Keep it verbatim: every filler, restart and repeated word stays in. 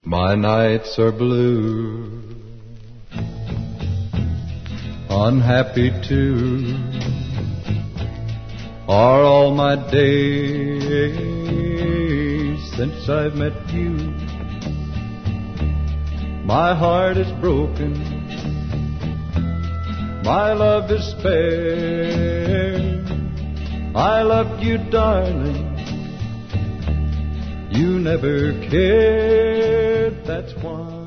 My nights are blue, unhappy too, are all my days since I've met you. My heart is broken, my love is spare. I loved you, darling, you never cared, that's why